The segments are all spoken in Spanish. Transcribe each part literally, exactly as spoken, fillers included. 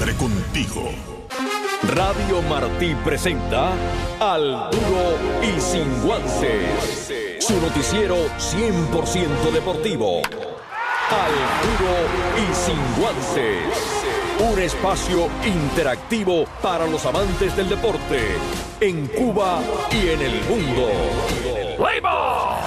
siempre contigo. Radio Martí presenta Al Duro y Sin Guantes, su noticiero cien por ciento deportivo. Al Duro y Sin Guantes, un espacio interactivo para los amantes del deporte en Cuba y en el mundo. ¡Play-ball!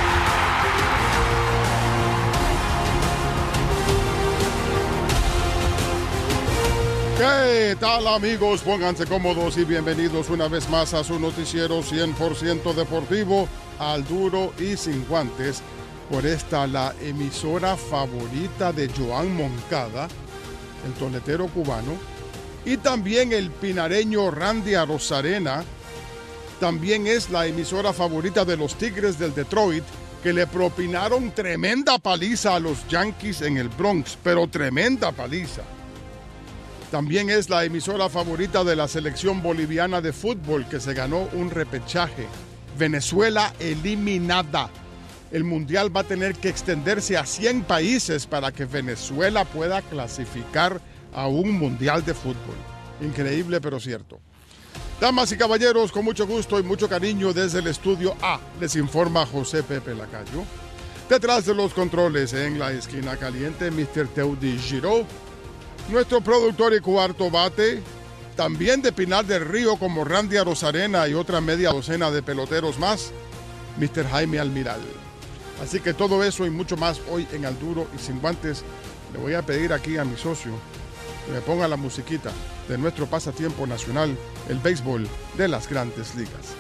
¿Qué tal, amigos? Pónganse cómodos y bienvenidos una vez más a su noticiero cien por ciento deportivo, Al Duro y Sin Guantes, por esta la emisora favorita de Joan Moncada, el toletero cubano, y también el pinareño Randy Arozarena. También es la emisora favorita de los Tigres del Detroit, que le propinaron tremenda paliza a los Yankees en el Bronx, pero tremenda paliza. También es la emisora favorita de la selección boliviana de fútbol, que se ganó un repechaje. Venezuela eliminada. El mundial va a tener que extenderse a cien países para que Venezuela pueda clasificar a un mundial de fútbol. Increíble, pero cierto. Damas y caballeros, con mucho gusto y mucho cariño desde el estudio A, les informa José Pepe Lacayo. Detrás de los controles, en la esquina caliente, mister Teudi Giraud. Nuestro productor y cuarto bate, también de Pinar del Río como Randy Arozarena y otra media docena de peloteros más, mister Jaime Almiral. Así que todo eso y mucho más hoy en Al Duro y Sin Guantes. Le voy a pedir aquí a mi socio que me ponga la musiquita de nuestro pasatiempo nacional, el béisbol de las Grandes Ligas.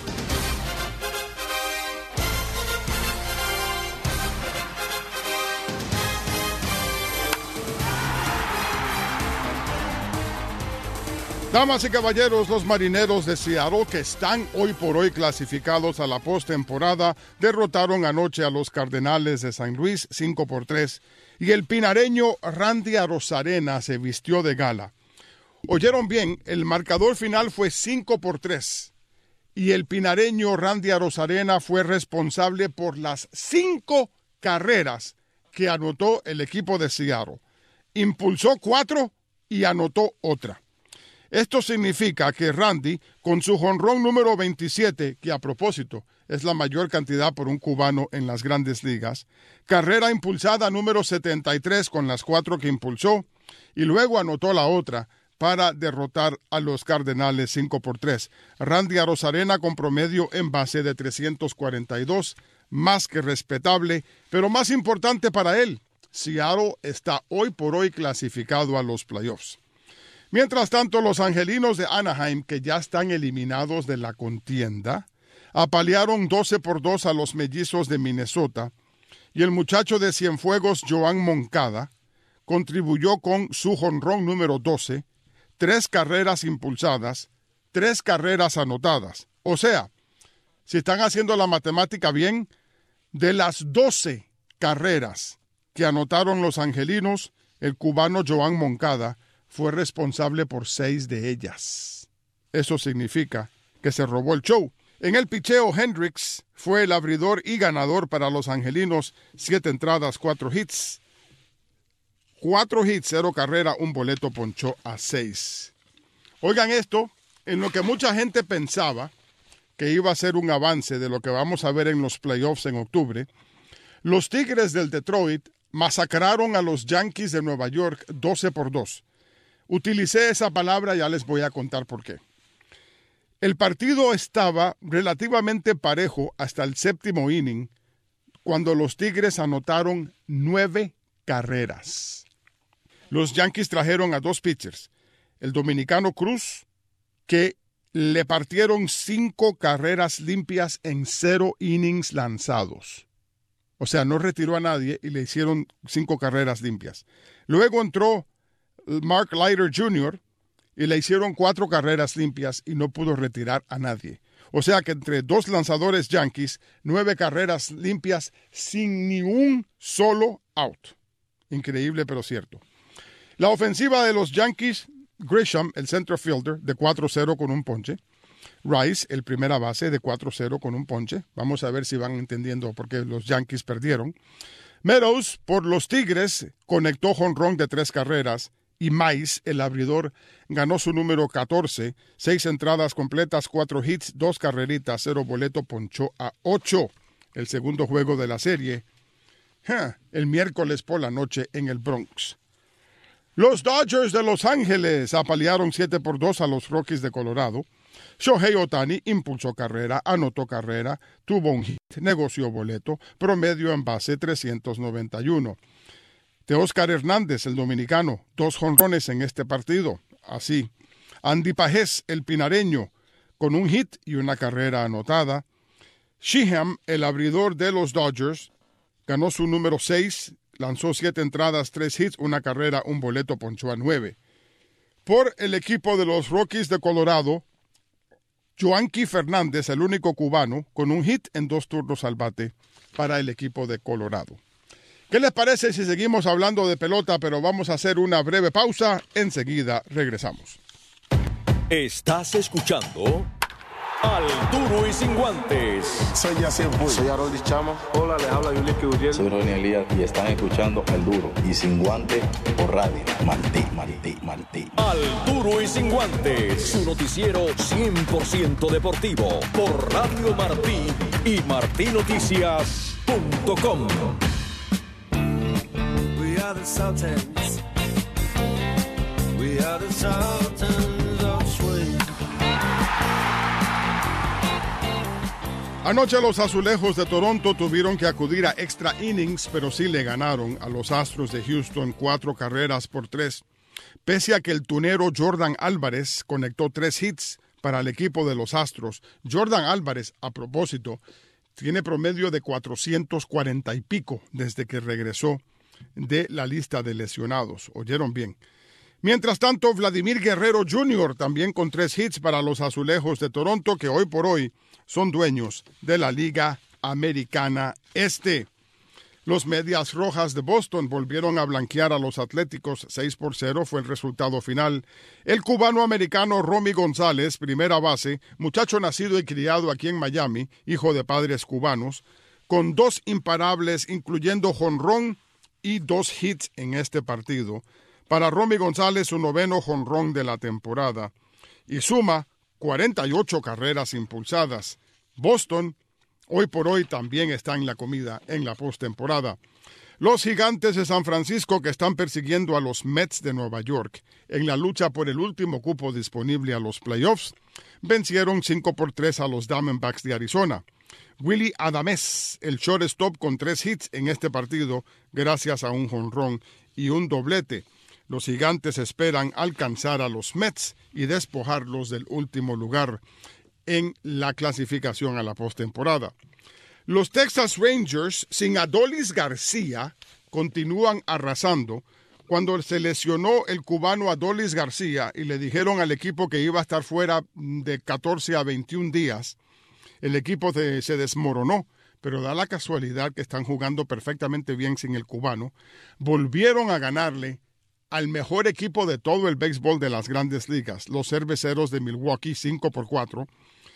Damas y caballeros, los Marineros de Seattle, que están hoy por hoy clasificados a la postemporada, derrotaron anoche a los Cardenales de San Luis cinco por tres, y el pinareño Randy Arozarena se vistió de gala. Oyeron bien, el marcador final fue cinco por tres, y el pinareño Randy Arozarena fue responsable por las cinco carreras que anotó el equipo de Seattle. Impulsó cuatro y anotó otra. Esto significa que Randy, con su jonrón número veintisiete, que a propósito es la mayor cantidad por un cubano en las Grandes Ligas, carrera impulsada número setenta y tres con las cuatro que impulsó, y luego anotó la otra para derrotar a los Cardenales cinco por tres. Randy Arozarena con promedio en base de trescientos cuarenta y dos, más que respetable, pero más importante para él, Seattle está hoy por hoy clasificado a los playoffs. Mientras tanto, los angelinos de Anaheim, que ya están eliminados de la contienda, apalearon doce por dos a los mellizos de Minnesota, y el muchacho de Cienfuegos, Joan Moncada, contribuyó con su jonrón número doce, tres carreras impulsadas, tres carreras anotadas. O sea, si están haciendo la matemática bien, de las doce carreras que anotaron los angelinos, el cubano Joan Moncada fue responsable por seis de ellas. Eso significa que se robó el show. En el picheo, Hendricks fue el abridor y ganador para los angelinos, siete entradas, cuatro hits. Cuatro hits, cero carrera, un boleto ponchó a seis. Oigan esto, en lo que mucha gente pensaba que iba a ser un avance de lo que vamos a ver en los playoffs en octubre, los Tigres del Detroit masacraron a los Yankees de Nueva York doce por dos. Utilicé esa palabra, ya les voy a contar por qué. El partido estaba relativamente parejo hasta el séptimo inning, cuando los Tigres anotaron nueve carreras. Los Yankees trajeron a dos pitchers, el dominicano Cruz, que le partieron cinco carreras limpias en cero innings lanzados. O sea, no retiró a nadie y le hicieron cinco carreras limpias. Luego entró Mark Leiter junior y le hicieron cuatro carreras limpias y no pudo retirar a nadie. O sea que entre dos lanzadores Yankees, nueve carreras limpias sin ni un solo out. Increíble, pero cierto. La ofensiva de los Yankees, Grisham, el center fielder, de cuatro cero con un ponche. Rice, el primera base, de cuatro cero con un ponche. Vamos a ver si van entendiendo por qué los Yankees perdieron. Meadows, por los Tigres, conectó jonrón de tres carreras. Y Mize, el abridor, ganó su número catorce, seis entradas completas, cuatro hits, dos carreritas, cero boleto, ponchó a ocho. El segundo juego de la serie, huh, el miércoles por la noche en el Bronx. Los Dodgers de Los Ángeles apalearon siete por dos a los Rockies de Colorado. Shohei Ohtani impulsó carrera, anotó carrera, tuvo un hit, negoció boleto, promedio en base trescientos noventa y uno. Teóscar Hernández, el dominicano, dos jonrones en este partido. Así. Andy Pajés, el pinareño, con un hit y una carrera anotada. Sheehan, el abridor de los Dodgers, ganó su número seis, lanzó siete entradas, tres hits, una carrera, un boleto, ponchó a nueve. Por el equipo de los Rockies de Colorado, Joanqui Fernández, el único cubano, con un hit en dos turnos al bate para el equipo de Colorado. ¿Qué les parece si seguimos hablando de pelota, pero vamos a hacer una breve pausa? Enseguida regresamos. Estás escuchando Al Duro y Sin Guantes. Soy Yacir Puy. Soy Aroldis Chama. Hola, les habla Yulín Gurriel. Soy Ronnie Elías y están escuchando Al Duro y Sin Guantes por Radio Martí, Martí, Martí. Al Duro y Sin Guantes, su noticiero cien por ciento deportivo por Radio Martí y martí noticias punto com. We are the Sultans. We are the Sultans of Swing. Anoche los Azulejos de Toronto tuvieron que acudir a extra innings, pero sí le ganaron a los Astros de Houston cuatro carreras por tres. Pese a que el tunero Jordan Álvarez conectó tres hits para el equipo de los Astros. Jordan Álvarez, a propósito, tiene promedio de cuatrocientos cuarenta y pico desde que regresó de la lista de lesionados. ¿Oyeron bien? Mientras tanto, Vladimir Guerrero junior también con tres hits para los Azulejos de Toronto, que hoy por hoy son dueños de la Liga Americana Este. Los Medias Rojas de Boston volvieron a blanquear a los Atléticos. seis por cero fue el resultado final. El cubano-americano Romy González, primera base, muchacho nacido y criado aquí en Miami, hijo de padres cubanos, con dos imparables, incluyendo jonrón y dos hits en este partido. Para Romy González, su noveno jonrón de la temporada. Y suma cuarenta y ocho carreras impulsadas. Boston, hoy por hoy, también está en la comida en la postemporada. Los Gigantes de San Francisco, que están persiguiendo a los Mets de Nueva York en la lucha por el último cupo disponible a los playoffs, vencieron cinco por tres a los Diamondbacks de Arizona. Willy Adames, el shortstop, con tres hits en este partido, gracias a un jonrón y un doblete. Los Gigantes esperan alcanzar a los Mets y despojarlos del último lugar en la clasificación a la postemporada. Los Texas Rangers, sin Adolis García, continúan arrasando. Cuando se lesionó el cubano Adolis García y le dijeron al equipo que iba a estar fuera de catorce a veintiún días, el equipo de, se desmoronó, pero da la casualidad que están jugando perfectamente bien sin el cubano. Volvieron a ganarle al mejor equipo de todo el béisbol de las grandes ligas, los Cerveceros de Milwaukee, cinco por cuatro,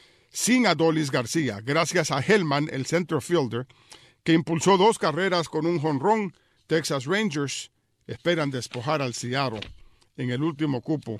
sin Adolis García, gracias a Hellman, el center fielder, que impulsó dos carreras con un jonrón. Texas Rangers esperan despojar al Seattle en el último cupo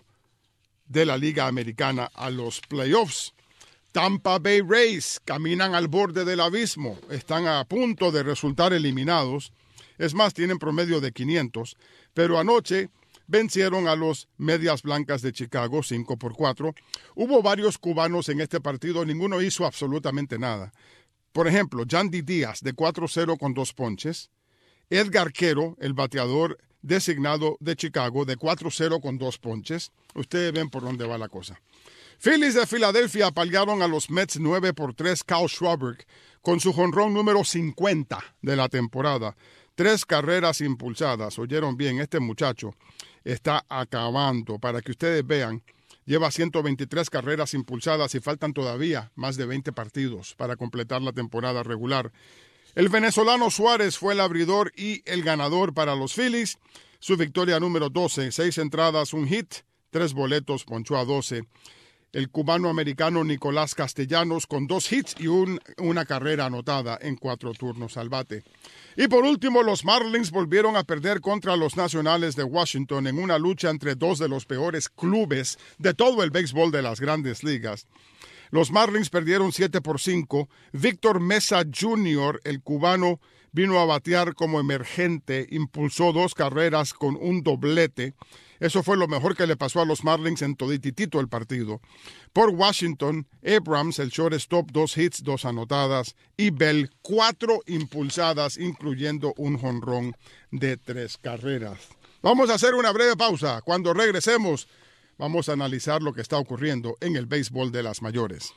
de la Liga Americana a los playoffs. Tampa Bay Rays caminan al borde del abismo, están a punto de resultar eliminados. Es más, tienen promedio de quinientos, pero anoche vencieron a los Medias Blancas de Chicago cinco por cuatro. Hubo varios cubanos en este partido, ninguno hizo absolutamente nada. Por ejemplo, Yandy Díaz de cuatro cero con dos ponches. Edgar Quero, el bateador designado de Chicago, de cuatro cero con dos ponches. Ustedes ven por dónde va la cosa. Phillies de Filadelfia apalearon a los Mets nueve por tres. Kyle Schwarber con su jonrón número cincuenta de la temporada. Tres carreras impulsadas. Oyeron bien, este muchacho está acabando. Para que ustedes vean, lleva ciento veintitrés carreras impulsadas y faltan todavía más de veinte partidos para completar la temporada regular. El venezolano Suárez fue el abridor y el ganador para los Phillies. Su victoria número doce, seis entradas, un hit, tres boletos, ponchó a doce. el cubano-americano Nicolás Castellanos con dos hits y un, una carrera anotada en cuatro turnos al bate. Y por último, los Marlins volvieron a perder contra los Nacionales de Washington en una lucha entre dos de los peores clubes de todo el béisbol de las Grandes Ligas. Los Marlins perdieron siete por cinco. Víctor Mesa junior, el cubano, vino a batear como emergente, impulsó dos carreras con un doblete. Eso fue lo mejor que le pasó a los Marlins en todititito el partido. Por Washington, Abrams, el shortstop, dos hits, dos anotadas, y Bell, cuatro impulsadas, incluyendo un jonrón de tres carreras. Vamos a hacer una breve pausa. Cuando regresemos, vamos a analizar lo que está ocurriendo en el béisbol de las mayores.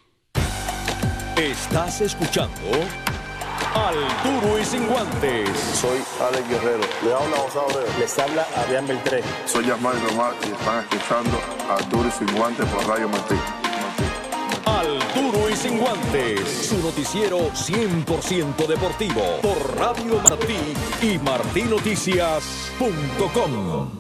Estás escuchando Al Duro y Sin Guantes. Soy Alex Guerrero. Le habla José Abreu. Les habla Adrián Beltré. Soy Yasmani Román y están escuchando Al Duro y Sin Guantes por Radio Martí. Al Duro y Sin Guantes, su noticiero cien por ciento deportivo por Radio Martí y martí noticias punto com.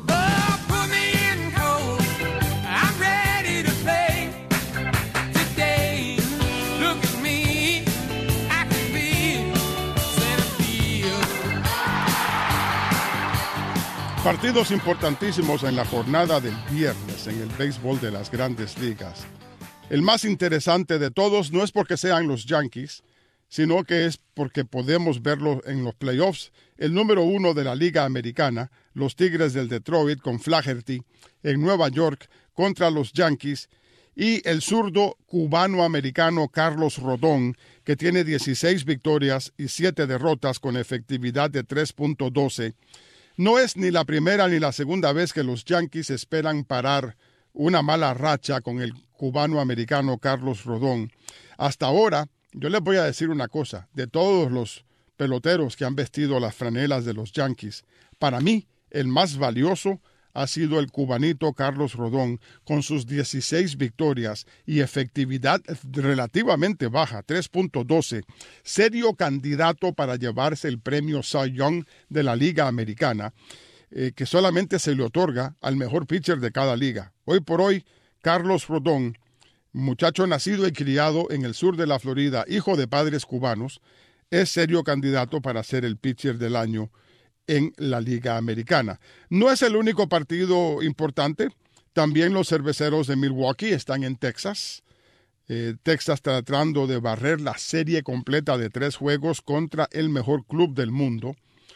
Partidos importantísimos en la jornada del viernes en el béisbol de las Grandes Ligas. El más interesante de todos no es porque sean los Yankees, sino que es porque podemos verlo en los playoffs. El número uno de la Liga Americana, los Tigres del Detroit con Flaherty en Nueva York contra los Yankees, y el zurdo cubano-americano Carlos Rodón, que tiene dieciséis victorias y siete derrotas con efectividad de tres punto doce. No es ni la primera ni la segunda vez que los Yankees esperan parar una mala racha con el cubano-americano Carlos Rodón. Hasta ahora, yo les voy a decir una cosa, de todos los peloteros que han vestido las franelas de los Yankees, para mí el más valioso ha sido el cubanito Carlos Rodón, con sus dieciséis victorias y efectividad relativamente baja, tres punto doce, serio candidato para llevarse el premio Cy Young de la Liga Americana, eh, que solamente se le otorga al mejor pitcher de cada liga. Hoy por hoy, Carlos Rodón, muchacho nacido y criado en el sur de la Florida, hijo de padres cubanos, es serio candidato para ser el pitcher del año en la Liga Americana. No es el único partido importante. También los cerveceros de Milwaukee están en Texas. Eh, Texas tratando de barrer la serie completa de tres juegos contra el mejor club del mundo.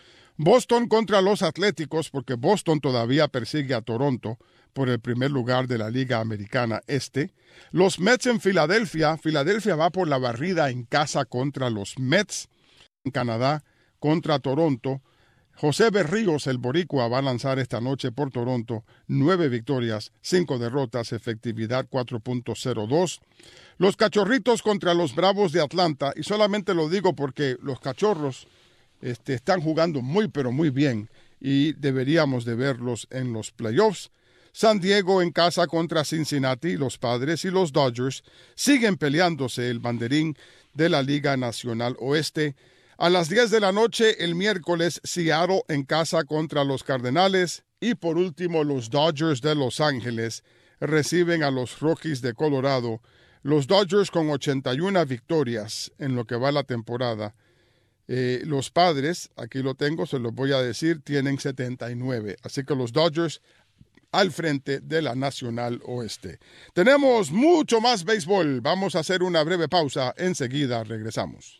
Boston contra los Atléticos, porque Boston todavía persigue a Toronto por el primer lugar de la Liga Americana Este. Los Mets en Filadelfia. Filadelfia va por la barrida en casa contra los Mets. En Canadá contra Toronto. José Berríos, el boricua, va a lanzar esta noche por Toronto. Nueve victorias, cinco derrotas, efectividad cuatro punto cero dos. Los Cachorritos contra los Bravos de Atlanta, y solamente lo digo porque los Cachorros este, están jugando muy pero muy bien y deberíamos de verlos en los playoffs. San Diego en casa contra Cincinnati, los Padres y los Dodgers siguen peleándose el banderín de la Liga Nacional Oeste. A las diez de la noche, el miércoles, Seattle en casa contra los Cardenales. Y por último, los Dodgers de Los Ángeles reciben a los Rockies de Colorado. Los Dodgers con ochenta y una victorias en lo que va la temporada. Eh, los Padres, aquí lo tengo, se los voy a decir, tienen setenta y nueve. Así que los Dodgers al frente de la Nacional Oeste. Tenemos mucho más béisbol. Vamos a hacer una breve pausa. Enseguida regresamos.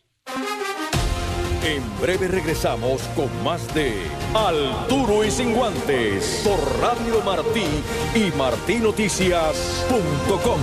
En breve regresamos con más de Al Duro y Sin Guantes por Radio Martí y martí noticias punto com.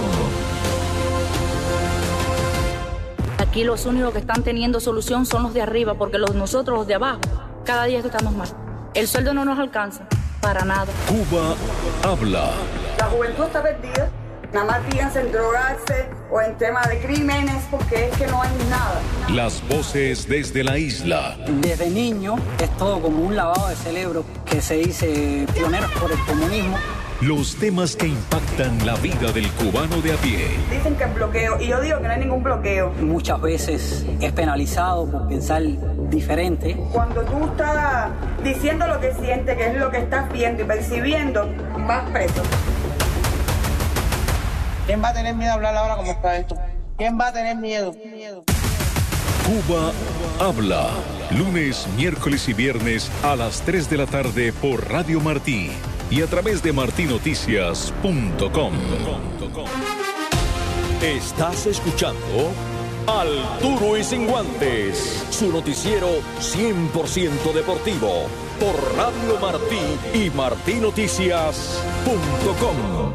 Aquí los únicos que están teniendo solución son los de arriba, porque los nosotros, los de abajo, cada día que estamos mal. El sueldo no nos alcanza, para nada. Cuba habla. La juventud está perdida. Nada más piensa en drogarse o en temas de crímenes, porque es que no hay nada. Las voces desde la isla. Desde niño es todo como un lavado de cerebro que se dice pioneros por el comunismo. Los temas que impactan la vida del cubano de a pie. Dicen que es bloqueo, y yo digo que no hay ningún bloqueo. Muchas veces es penalizado por pensar diferente. Cuando tú estás diciendo lo que sientes, que es lo que estás viendo y percibiendo, vas preso. ¿Quién va a tener miedo a hablar ahora como está esto? ¿Quién va a tener miedo? miedo? Cuba habla. Lunes, miércoles y viernes a las tres de la tarde por Radio Martí y a través de martí noticias punto com. Estás escuchando Al Duro y Sin Guantes, su noticiero cien por ciento deportivo por Radio Martí y martí noticias punto com.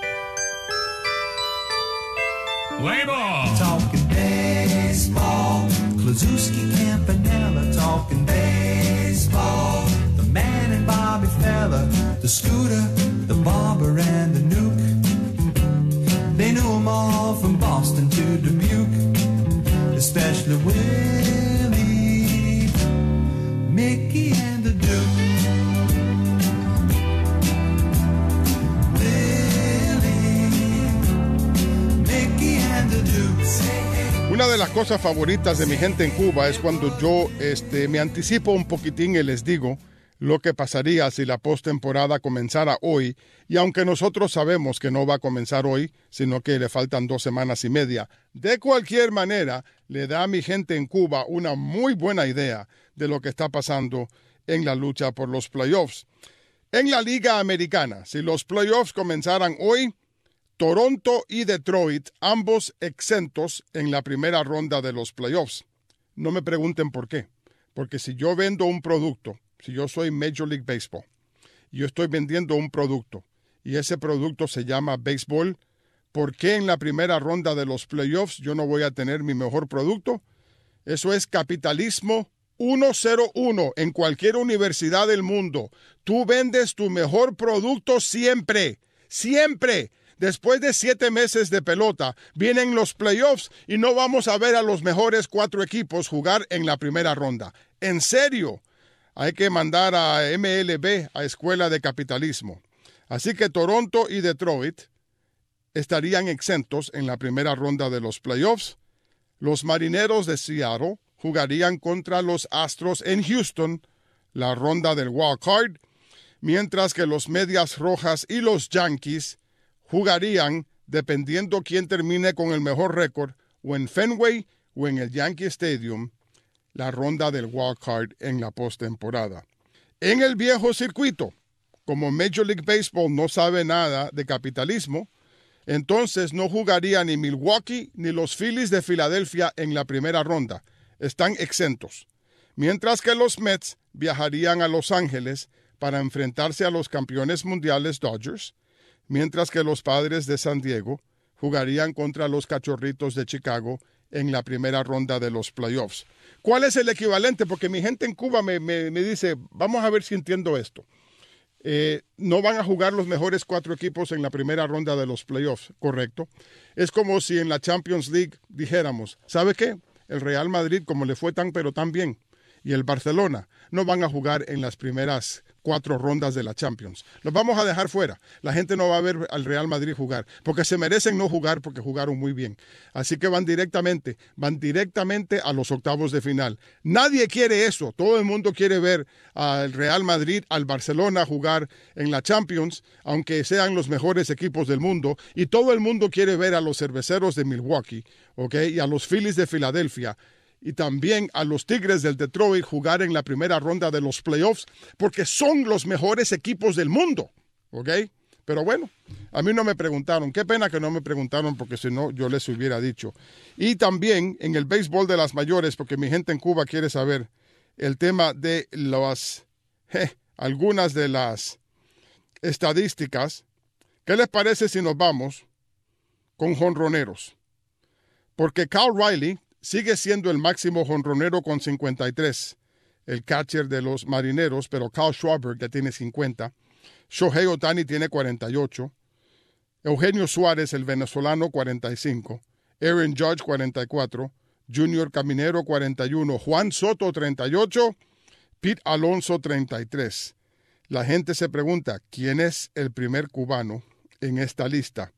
Talking baseball, Klazuski, Campanella, talking baseball. The man and Bobby Fella, the Scooter, the Barber and the Nuke. They knew them all from Boston to Dubuque, especially Willie, Mickey and the Duke. Una de las cosas favoritas de mi gente en Cuba es cuando yo este, me anticipo un poquitín y les digo lo que pasaría si la postemporada comenzara hoy, y aunque nosotros sabemos que no va a comenzar hoy, sino que le faltan dos semanas y media, de cualquier manera le da a mi gente en Cuba una muy buena idea de lo que está pasando en la lucha por los playoffs. En la Liga Americana, si los playoffs comenzaran hoy, Toronto y Detroit, ambos exentos en la primera ronda de los playoffs. No me pregunten por qué, porque si yo vendo un producto, si yo soy Major League Baseball, yo estoy vendiendo un producto y ese producto se llama béisbol, ¿por qué en la primera ronda de los playoffs yo no voy a tener mi mejor producto? Eso es capitalismo ciento uno en cualquier universidad del mundo. Tú vendes tu mejor producto siempre, siempre. Después de siete meses de pelota, vienen los playoffs y no vamos a ver a los mejores cuatro equipos jugar en la primera ronda. En serio, hay que mandar a M L B, a Escuela de Capitalismo. Así que Toronto y Detroit estarían exentos en la primera ronda de los playoffs. Los Marineros de Seattle jugarían contra los Astros en Houston, la ronda del wild card, mientras que los Medias Rojas y los Yankees jugarían, dependiendo quién termine con el mejor récord, o en Fenway o en el Yankee Stadium, la ronda del wild card en la postemporada. En el viejo circuito, como Major League Baseball no sabe nada de capitalismo, entonces no jugaría ni Milwaukee ni los Phillies de Filadelfia en la primera ronda. Están exentos. Mientras que los Mets viajarían a Los Ángeles para enfrentarse a los campeones mundiales Dodgers, mientras que los Padres de San Diego jugarían contra los Cachorritos de Chicago en la primera ronda de los playoffs. ¿Cuál es el equivalente? Porque mi gente en Cuba me, me, me dice, vamos a ver si entiendo esto. Eh, no van a jugar los mejores cuatro equipos en la primera ronda de los playoffs, ¿correcto? Es como si en la Champions League dijéramos, ¿sabe qué? El Real Madrid, como le fue tan pero tan bien, y el Barcelona no van a jugar en las primeras cuatro rondas de la Champions. Los vamos a dejar fuera. La gente no va a ver al Real Madrid jugar, porque se merecen no jugar porque jugaron muy bien. Así que van directamente, van directamente a los octavos de final. Nadie quiere eso. Todo el mundo quiere ver al Real Madrid, al Barcelona jugar en la Champions, aunque sean los mejores equipos del mundo, y todo el mundo quiere ver a los Cerveceros de Milwaukee, ¿ok? Y a los Phillies de Filadelfia, y también a los Tigres del Detroit jugar en la primera ronda de los playoffs, porque son los mejores equipos del mundo, ¿ok? Pero bueno, a mí no me preguntaron. Qué pena que no me preguntaron, porque si no, yo les hubiera dicho. Y también en el béisbol de las mayores, porque mi gente en Cuba quiere saber el tema de las, eh, algunas de las estadísticas. ¿Qué les parece si nos vamos con jonroneros? Porque Cal Riley sigue siendo el máximo jonronero con cincuenta y tres, el catcher de los Marineros, pero Kyle Schwarber ya tiene cincuenta. Shohei Ohtani tiene cuarenta y ocho. Eugenio Suárez, el venezolano, cuarenta y cinco. Aaron Judge, cuarenta y cuatro. Junior Caminero, cuarenta y uno. Juan Soto, treinta y ocho. Pete Alonso, treinta y tres. La gente se pregunta, ¿quién es el primer cubano en esta lista?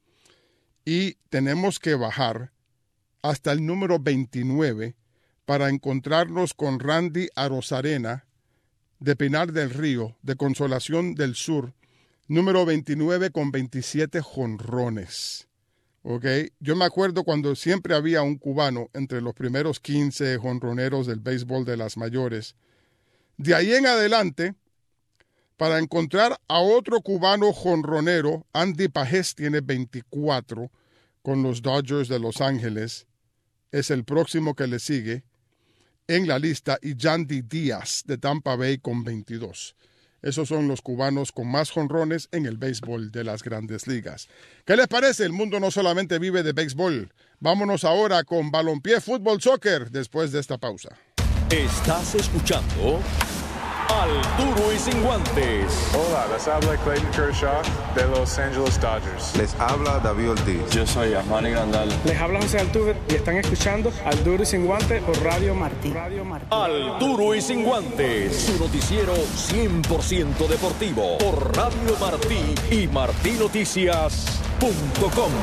Y tenemos que bajar hasta el número veintinueve para encontrarnos con Randy Arozarena de Pinar del Río, de Consolación del Sur, número veintinueve con veintisiete jonrones. Okay. Yo me acuerdo cuando siempre había un cubano entre los primeros quince jonroneros del béisbol de las mayores. De ahí en adelante, para encontrar a otro cubano jonronero, Andy Pajés tiene veinticuatro con los Dodgers de Los Ángeles. Es el próximo que le sigue en la lista, y Yandy Díaz de Tampa Bay con veintidós. Esos son los cubanos con más jonrones en el béisbol de las Grandes Ligas. ¿Qué les parece? El mundo no solamente vive de béisbol. Vámonos ahora con balompié, fútbol, soccer, después de esta pausa. Estás escuchando Al Duro y Sin Guantes. Hola, les habla Clayton Kershaw de Los Angeles Dodgers. Les habla David Ortiz. Yo soy Armani Grandal. Les habla José Altuve y están escuchando Al Duro y Sin Guantes por Radio Martí. Radio Martí. Al Duro y Sin Guantes, su noticiero cien por ciento deportivo por Radio Martí y martí noticias punto com.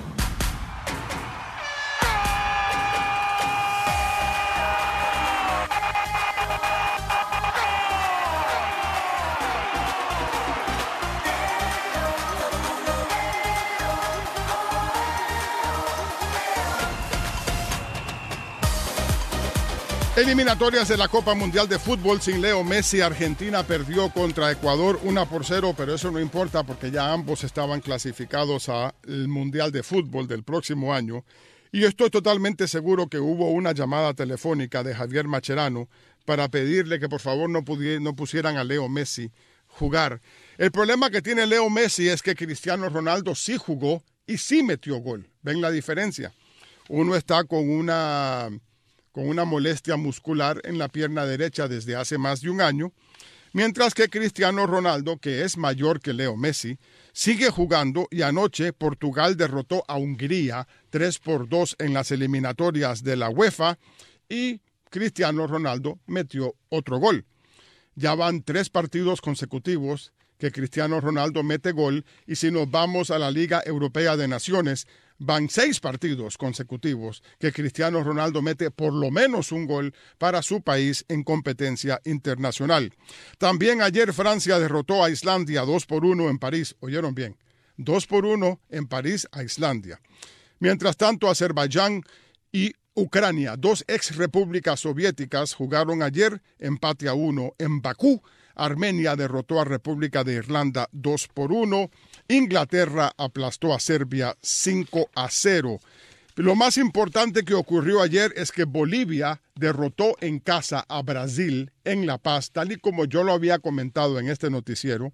Eliminatorias de la Copa Mundial de Fútbol sin Leo Messi. Argentina perdió contra Ecuador uno por cero, pero eso no importa porque ya ambos estaban clasificados al Mundial de Fútbol del próximo año. Y yo estoy totalmente seguro que hubo una llamada telefónica de Javier Mascherano para pedirle que por favor no, pudieran, no pusieran a Leo Messi jugar. El problema que tiene Leo Messi es que Cristiano Ronaldo sí jugó y sí metió gol. ¿Ven la diferencia? Uno está con una... con una molestia muscular en la pierna derecha desde hace más de un año, mientras que Cristiano Ronaldo, que es mayor que Leo Messi, sigue jugando y anoche Portugal derrotó a Hungría tres por dos en las eliminatorias de la UEFA y Cristiano Ronaldo metió otro gol. Ya van tres partidos consecutivos que Cristiano Ronaldo mete gol y si nos vamos a la Liga Europea de Naciones, van seis partidos consecutivos que Cristiano Ronaldo mete por lo menos un gol para su país en competencia internacional. También ayer Francia derrotó a Islandia dos por uno en París. ¿Oyeron bien? dos por uno en París a Islandia. Mientras tanto, Azerbaiyán y Ucrania, dos ex repúblicas soviéticas, jugaron ayer empate a uno en Bakú. Armenia derrotó a República de Irlanda dos por uno. Inglaterra aplastó a Serbia cinco a cero. Lo más importante que ocurrió ayer es que Bolivia derrotó en casa a Brasil en La Paz, tal y como yo lo había comentado en este noticiero.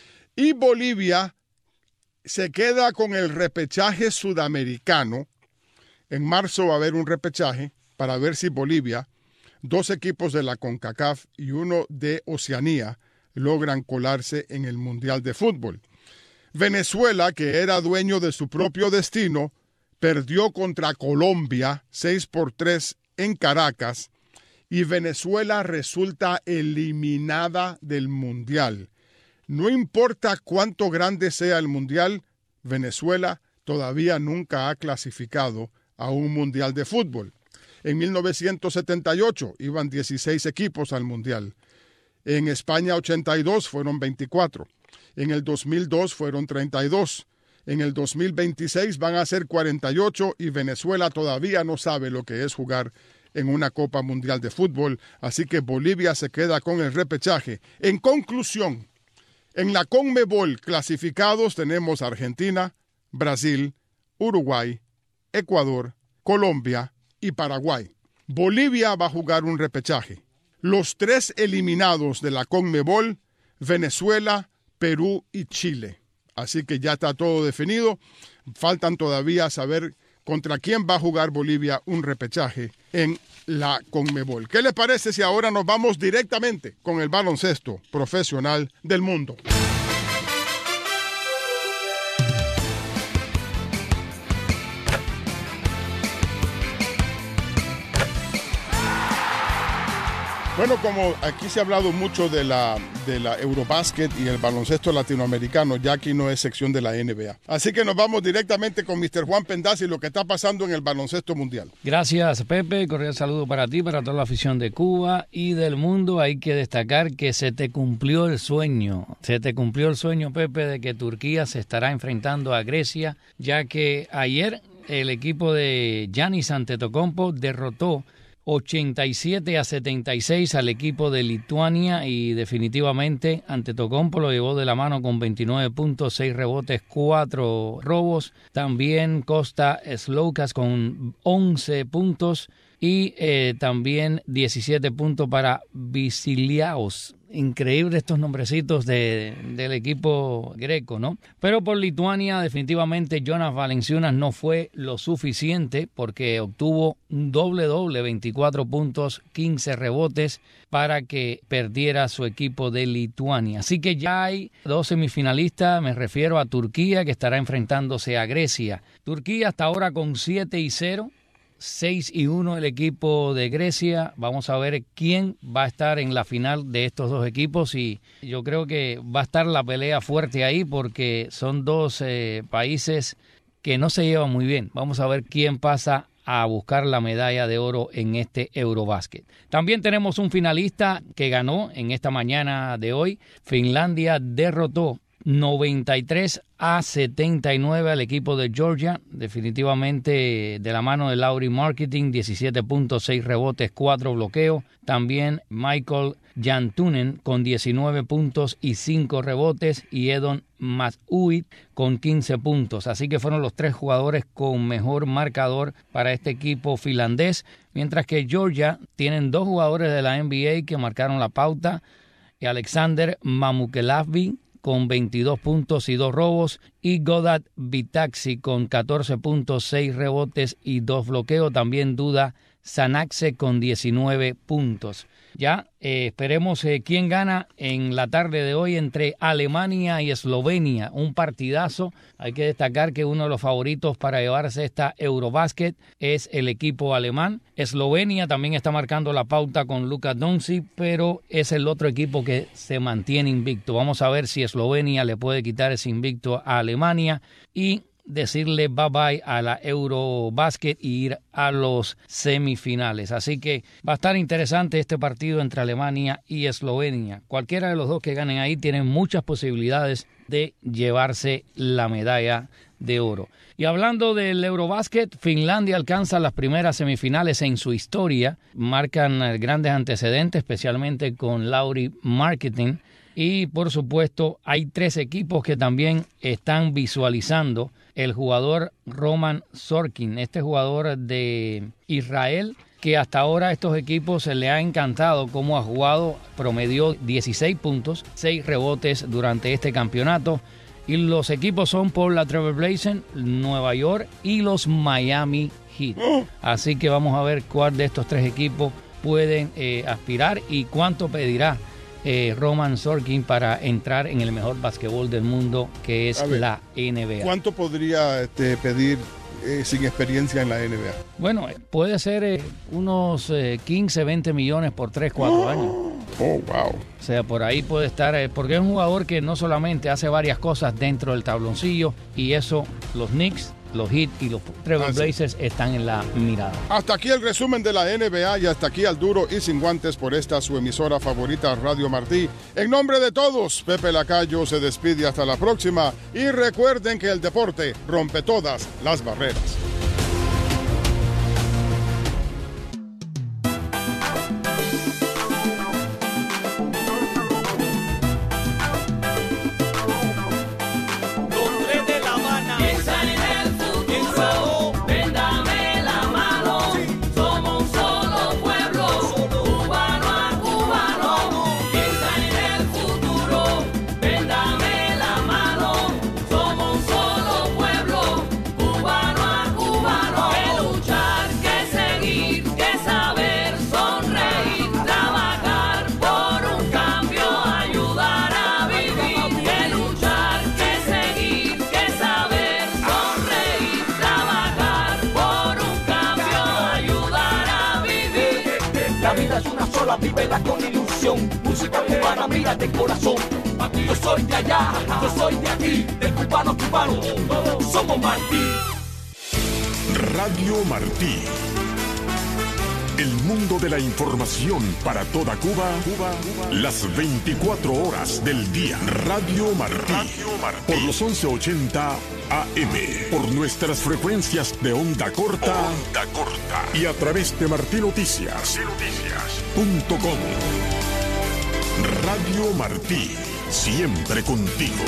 Y Bolivia se queda con el repechaje sudamericano. En marzo va a haber un repechaje para ver si Bolivia, dos equipos de la CONCACAF y uno de Oceanía, logran colarse en el Mundial de Fútbol. Venezuela, que era dueño de su propio destino, perdió contra Colombia seis por tres en Caracas y Venezuela resulta eliminada del Mundial. No importa cuánto grande sea el Mundial, Venezuela todavía nunca ha clasificado a un Mundial de Fútbol. En mil novecientos setenta y ocho iban dieciséis equipos al Mundial. En España ochenta y dos fueron veinticuatro. En el dos mil dos fueron treinta y dos. En el dos mil veintiséis van a ser cuarenta y ocho y Venezuela todavía no sabe lo que es jugar en una Copa Mundial de Fútbol. Así que Bolivia se queda con el repechaje. En conclusión, en la CONMEBOL clasificados tenemos Argentina, Brasil, Uruguay, Ecuador, Colombia y Paraguay. Bolivia va a jugar un repechaje. Los tres eliminados de la CONMEBOL, Venezuela, Perú y Chile. Así que ya está todo definido. Faltan todavía saber contra quién va a jugar Bolivia un repechaje en la CONMEBOL. ¿Qué les parece si ahora nos vamos directamente con el baloncesto profesional del mundo? Bueno, como aquí se ha hablado mucho de la, de la Eurobasket y el baloncesto latinoamericano, ya aquí no es sección de la N B A. Así que nos vamos directamente con mister Juan Pendazzi y lo que está pasando en el baloncesto mundial. Gracias, Pepe. Cordial saludo para ti, para toda la afición de Cuba y del mundo. Hay que destacar que se te cumplió el sueño. Se te cumplió el sueño, Pepe, de que Turquía se estará enfrentando a Grecia, ya que ayer el equipo de Giannis Antetokounmpo derrotó ochenta y siete a setenta y seis al equipo de Lituania y definitivamente Antetokounmpo lo llevó de la mano con veintinueve puntos, seis rebotes, cuatro robos. También Costa Sloukas con once puntos y eh, también diecisiete puntos para Vasiliaos. Increíble estos nombrecitos de, del equipo greco, ¿no? Pero por Lituania definitivamente Jonas Valanciunas no fue lo suficiente porque obtuvo un doble-doble, veinticuatro puntos, quince rebotes para que perdiera su equipo de Lituania. Así que ya hay dos semifinalistas, me refiero a Turquía que estará enfrentándose a Grecia. Turquía hasta ahora con siete y cero. seis y uno el equipo de Grecia. Vamos a ver quién va a estar en la final de estos dos equipos y yo creo que va a estar la pelea fuerte ahí porque son dos eh, países que no se llevan muy bien. Vamos a ver quién pasa a buscar la medalla de oro en este Eurobasket. También tenemos un finalista que ganó en esta mañana de hoy. Finlandia derrotó noventa y tres a setenta y nueve al equipo de Georgia, definitivamente de la mano de Lauri Marketing, diecisiete puntos, seis rebotes, cuatro bloqueos. También Michael Jantunen con diecinueve puntos y cinco rebotes y Edon Masuit con quince puntos. Así que fueron los tres jugadores con mejor marcador para este equipo finlandés, mientras que Georgia tienen dos jugadores de la N B A que marcaron la pauta, Alexander Mamukelashvili con veintidós puntos y dos robos, y Godat Vitaxi con catorce puntos, seis rebotes y dos bloqueos. También Duda Sanaxe con diecinueve puntos. Ya eh, esperemos eh, quién gana en la tarde de hoy entre Alemania y Eslovenia. Un partidazo. Hay que destacar que uno de los favoritos para llevarse esta Eurobasket es el equipo alemán. Eslovenia también está marcando la pauta con Luka Doncic, pero es el otro equipo que se mantiene invicto. Vamos a ver si Eslovenia le puede quitar ese invicto a Alemania y decirle bye bye a la Eurobasket y ir a los semifinales. Así que va a estar interesante este partido entre Alemania y Eslovenia. Cualquiera de los dos que ganen ahí tienen muchas posibilidades de llevarse la medalla de oro. Y hablando del Eurobasket, Finlandia alcanza las primeras semifinales en su historia. Marcan grandes antecedentes, especialmente con Lauri Marketing. Y por supuesto hay tres equipos que también están visualizando el jugador Roman Sorkin, este jugador de Israel, que hasta ahora a estos equipos se le ha encantado cómo ha jugado, promedió dieciséis puntos, seis rebotes durante este campeonato. Y los equipos son por la Trailblazers, Nueva York y los Miami Heat. Así que vamos a ver cuál de estos tres equipos pueden eh, aspirar y cuánto pedirá Eh, Roman Sorkin para entrar en el mejor básquetbol del mundo, que es ver, la N B A. ¿Cuánto podría este, pedir eh, sin experiencia en la N B A? Bueno, puede ser eh, unos eh, quince, veinte millones por tres, cuatro oh, años. Oh, wow. O sea, por ahí puede estar, eh, porque es un jugador que no solamente hace varias cosas dentro del tabloncillo, y eso los Knicks, los Heat y los Trailblazers están en la mirada. Hasta aquí el resumen de la N B A y hasta aquí al duro y sin guantes por esta su emisora favorita Radio Martí. En nombre de todos, Pepe Lacayo se despide hasta la próxima y recuerden que el deporte rompe todas las barreras. Cubano a cubano. vida es una sola, vívela con ilusión. Música cubana, mira de corazón. Yo soy de allá, yo soy de aquí, del cubano cubano, todos somos Martí. Radio Martí. El mundo de la información para toda Cuba, Cuba, Cuba. Las veinticuatro horas del día. Radio Martí. Radio Martí. Por los once ochenta A M. Por nuestras frecuencias de onda corta. Onda corta. Y a través de martí noticias punto com. Radio Martí. Siempre contigo.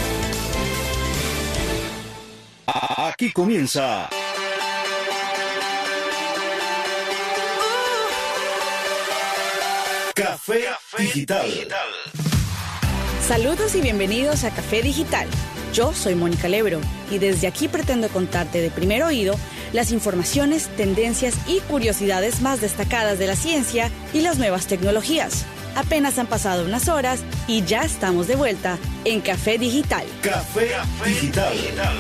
Aquí comienza Café Digital. Saludos y bienvenidos a Café Digital. Yo soy Mónica Lebro y desde aquí pretendo contarte de primer oído las informaciones, tendencias y curiosidades más destacadas de la ciencia y las nuevas tecnologías. Apenas han pasado unas horas y ya estamos de vuelta en Café Digital. Café Digital.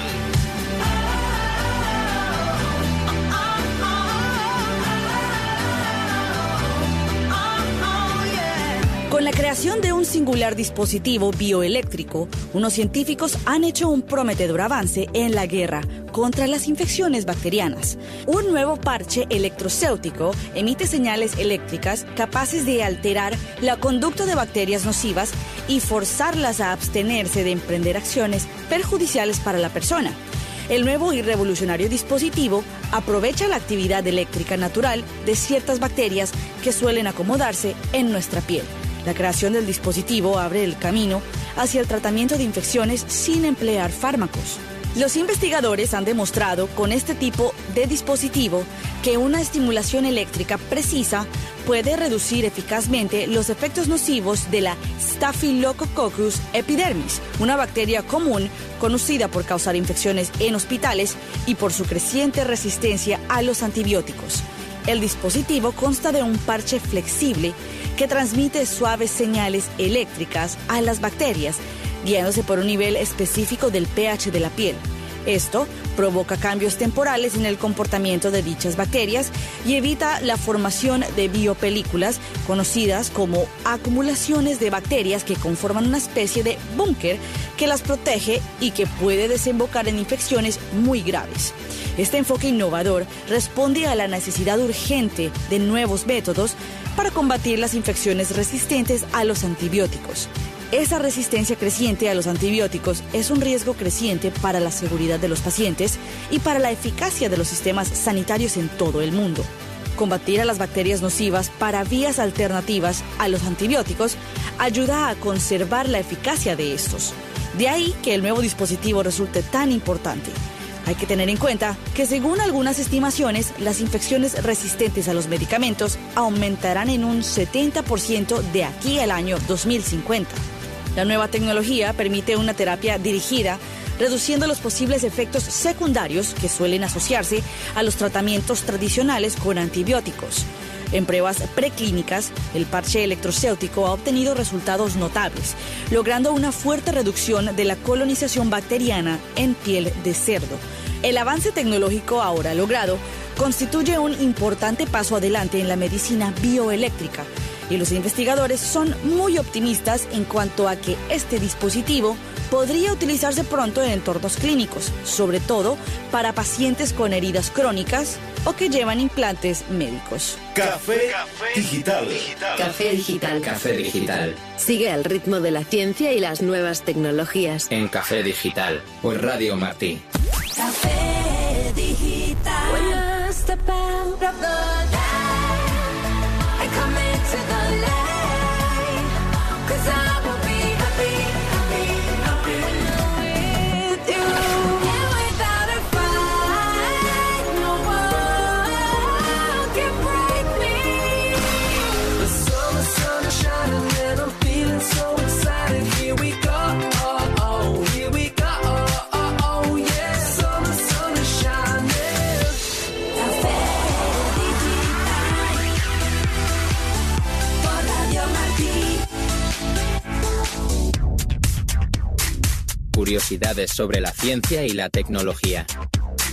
Con la creación de un singular dispositivo bioeléctrico, unos científicos han hecho un prometedor avance en la guerra contra las infecciones bacterianas. Un nuevo parche electrocéutico emite señales eléctricas capaces de alterar la conducta de bacterias nocivas y forzarlas a abstenerse de emprender acciones perjudiciales para la persona. El nuevo y revolucionario dispositivo aprovecha la actividad eléctrica natural de ciertas bacterias que suelen acomodarse en nuestra piel. La creación del dispositivo abre el camino hacia el tratamiento de infecciones sin emplear fármacos. Los investigadores han demostrado con este tipo de dispositivo que una estimulación eléctrica precisa puede reducir eficazmente los efectos nocivos de la Staphylococcus epidermis, una bacteria común conocida por causar infecciones en hospitales y por su creciente resistencia a los antibióticos. El dispositivo consta de un parche flexible que transmite suaves señales eléctricas a las bacterias, guiándose por un nivel específico del pH de la piel. Esto provoca cambios temporales en el comportamiento de dichas bacterias y evita la formación de biopelículas, conocidas como acumulaciones de bacterias que conforman una especie de búnker que las protege y que puede desembocar en infecciones muy graves. Este enfoque innovador responde a la necesidad urgente de nuevos métodos para combatir las infecciones resistentes a los antibióticos. Esa resistencia creciente a los antibióticos es un riesgo creciente para la seguridad de los pacientes y para la eficacia de los sistemas sanitarios en todo el mundo. Combatir a las bacterias nocivas para vías alternativas a los antibióticos ayuda a conservar la eficacia de estos. De ahí que el nuevo dispositivo resulte tan importante. Hay que tener en cuenta que según algunas estimaciones, las infecciones resistentes a los medicamentos aumentarán en un setenta por ciento de aquí al año dos mil cincuenta. La nueva tecnología permite una terapia dirigida, reduciendo los posibles efectos secundarios que suelen asociarse a los tratamientos tradicionales con antibióticos. En pruebas preclínicas, el parche electrocéutico ha obtenido resultados notables, logrando una fuerte reducción de la colonización bacteriana en piel de cerdo. El avance tecnológico ahora logrado constituye un importante paso adelante en la medicina bioeléctrica, y los investigadores son muy optimistas en cuanto a que este dispositivo podría utilizarse pronto en entornos clínicos, sobre todo para pacientes con heridas crónicas o que llevan implantes médicos. Café Digital. Café Digital. Café Digital. Sigue al ritmo de la ciencia y las nuevas tecnologías. En Café Digital, por Radio Martí. Café Digital. When I step out of the line, I come into the light, 'cause I will be happy, happy, happy with you. And without a fight, no one can break me. The sun, the sun is shining and I'm feeling so excited. Here we go, oh, oh, here we go, oh, oh, oh, yeah. Sun, the sun is shining. Café Digital por Radio Martí. Curiosidades sobre la ciencia y la tecnología.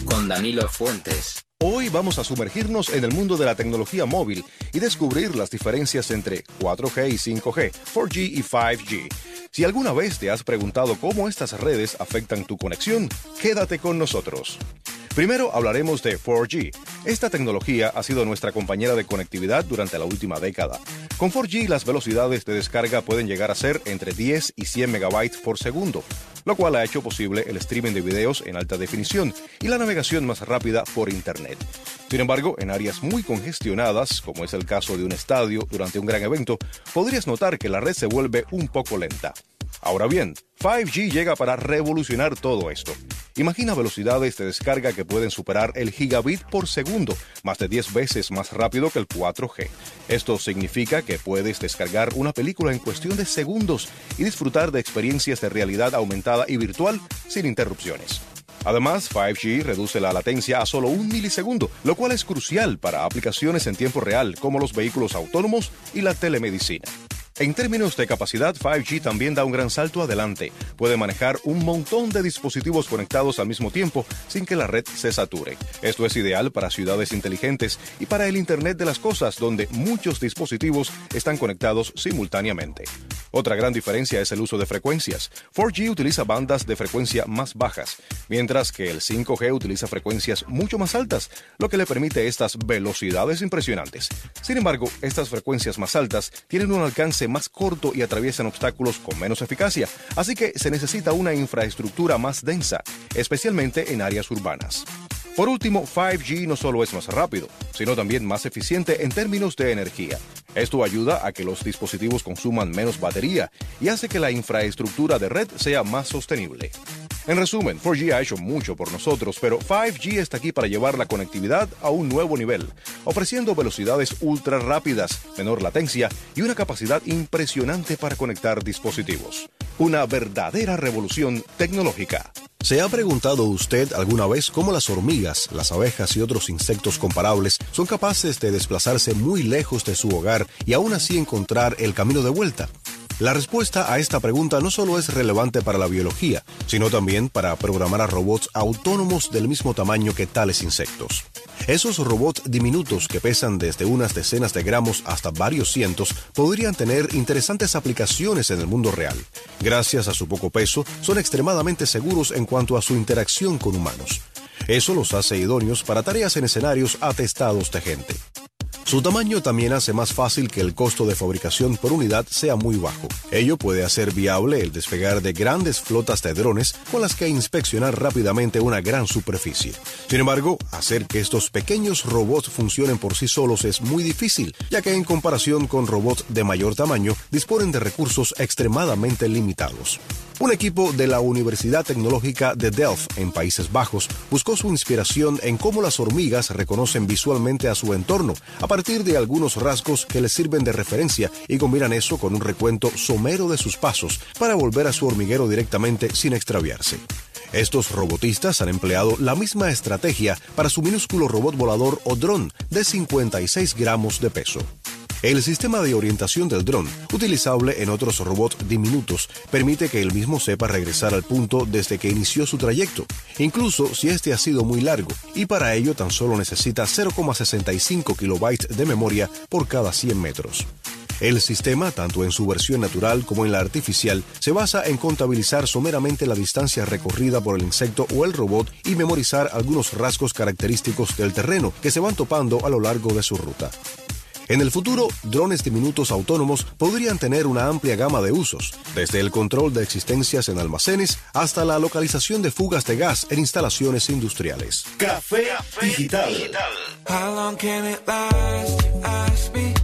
con Danilo Fuentes. Hoy vamos a sumergirnos en el mundo de la tecnología móvil y descubrir las diferencias entre cuatro G y cinco G, cuatro G y cinco G. Si alguna vez te has preguntado cómo estas redes afectan tu conexión, quédate con nosotros. Primero hablaremos de cuatro G. Esta tecnología ha sido nuestra compañera de conectividad durante la última década. Con cuatro G las velocidades de descarga pueden llegar a ser entre diez y cien megabytes por segundo, lo cual ha hecho posible el streaming de videos en alta definición y la navegación más rápida por Internet. Sin embargo, en áreas muy congestionadas, como es el caso de un estadio durante un gran evento, podrías notar que la red se vuelve un poco lenta. Ahora bien, cinco G llega para revolucionar todo esto. Imagina velocidades de descarga que pueden superar el gigabit por segundo, más de diez veces más rápido que el cuatro G. Esto significa que puedes descargar una película en cuestión de segundos y disfrutar de experiencias de realidad aumentada y virtual sin interrupciones. Además, cinco G reduce la latencia a solo un milisegundo, lo cual es crucial para aplicaciones en tiempo real como los vehículos autónomos y la telemedicina. En términos de capacidad, cinco G también da un gran salto adelante. Puede manejar un montón de dispositivos conectados al mismo tiempo sin que la red se sature. Esto es ideal para ciudades inteligentes y para el Internet de las cosas, donde muchos dispositivos están conectados simultáneamente. Otra gran diferencia es el uso de frecuencias. cuatro G utiliza bandas de frecuencia más bajas, mientras que el cinco G utiliza frecuencias mucho más altas, lo que le permite estas velocidades impresionantes. Sin embargo, estas frecuencias más altas tienen un alcance más corto y atraviesan obstáculos con menos eficacia, así que se necesita una infraestructura más densa, especialmente en áreas urbanas. Por último, cinco G no solo es más rápido, sino también más eficiente en términos de energía. Esto ayuda a que los dispositivos consuman menos batería y hace que la infraestructura de red sea más sostenible. En resumen, cuatro G ha hecho mucho por nosotros, pero cinco G está aquí para llevar la conectividad a un nuevo nivel, ofreciendo velocidades ultra rápidas, menor latencia y una capacidad impresionante para conectar dispositivos. Una verdadera revolución tecnológica. ¿Se ha preguntado usted alguna vez cómo las hormigas, las abejas y otros insectos comparables son capaces de desplazarse muy lejos de su hogar y aún así encontrar el camino de vuelta? La respuesta a esta pregunta no solo es relevante para la biología, sino también para programar a robots autónomos del mismo tamaño que tales insectos. Esos robots diminutos que pesan desde unas decenas de gramos hasta varios cientos podrían tener interesantes aplicaciones en el mundo real. Gracias a su poco peso, son extremadamente seguros en cuanto a su interacción con humanos. Eso los hace idóneos para tareas en escenarios atestados de gente. Su tamaño también hace más fácil que el costo de fabricación por unidad sea muy bajo. Ello puede hacer viable el despegar de grandes flotas de drones con las que inspeccionar rápidamente una gran superficie. Sin embargo, hacer que estos pequeños robots funcionen por sí solos es muy difícil, ya que en comparación con robots de mayor tamaño, disponen de recursos extremadamente limitados. Un equipo de la Universidad Tecnológica de Delft, en Países Bajos, buscó su inspiración en cómo las hormigas reconocen visualmente a su entorno, a partir de algunos rasgos que les sirven de referencia y combinan eso con un recuento somero de sus pasos para volver a su hormiguero directamente sin extraviarse. Estos robotistas han empleado la misma estrategia para su minúsculo robot volador o dron de cincuenta y seis gramos de peso. El sistema de orientación del dron, utilizable en otros robots diminutos, permite que el mismo sepa regresar al punto desde que inició su trayecto, incluso si este ha sido muy largo, y para ello tan solo necesita cero coma sesenta y cinco kilobytes de memoria por cada cien metros. El sistema, tanto en su versión natural como en la artificial, se basa en contabilizar someramente la distancia recorrida por el insecto o el robot y memorizar algunos rasgos característicos del terreno que se van topando a lo largo de su ruta. En el futuro, drones diminutos autónomos podrían tener una amplia gama de usos, desde el control de existencias en almacenes hasta la localización de fugas de gas en instalaciones industriales. Café Digital. How long can it last? You ask me.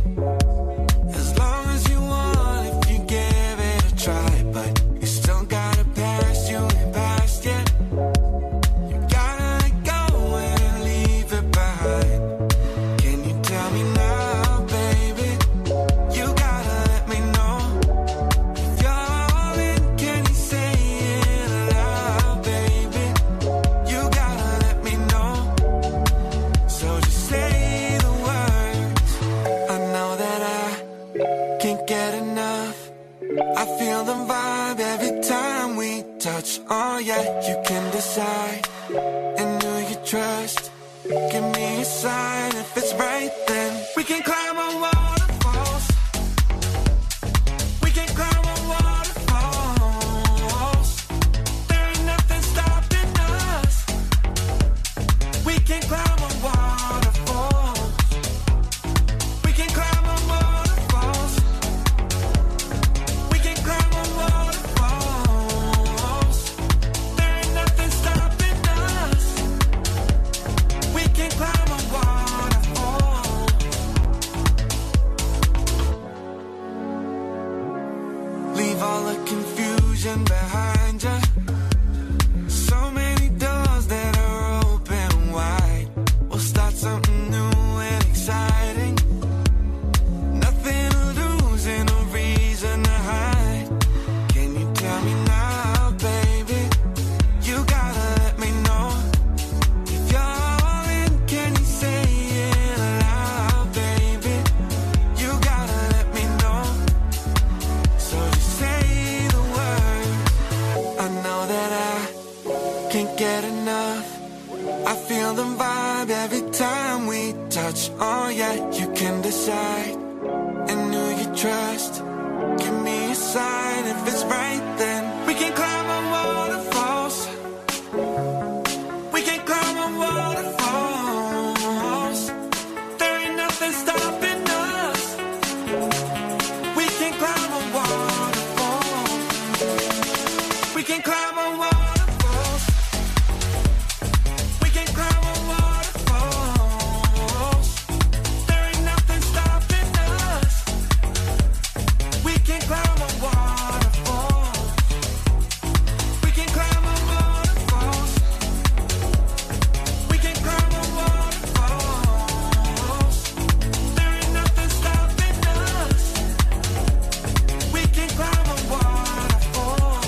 As long as you want, if you give it a try, but you still gotta pass, you ain't passed yet. You gotta let go and leave it behind. Can you tell me now, baby? You gotta let me know. If you're all in, can you say it aloud, baby? You gotta let me know. So just say the words. I trust. Give me a sign if it's right, then we can climb on waterfalls. We can climb on waterfalls. There ain't nothing stopping us. We can climb on waterfalls. We can climb on waterfalls. We can climb on waterfalls. There ain't nothing stopping us. We can climb on waterfalls. Leave all the confusion behind you. So many doors that are open wide. We'll start something new and exciting. Nothing to lose and no reason to hide. Can you tell me now, baby? You gotta let me know. If you're all in, can you say it aloud, baby? You gotta let me know. So just say the word. I know that I can't get enough. I feel the vibe every time we touch. Oh yeah, you can decide. And who you trust. Give me a sign if it's right, then we can climb on waterfalls. We can climb on waterfalls. There ain't nothing stopping us. We can climb on waterfalls. We can climb on waterfalls. We can climb on waterfalls. There ain't nothing stopping us. We can climb on waterfalls. We can climb on waterfalls. We can climb on waterfalls. There ain't nothing stopping us. We can climb on waterfalls.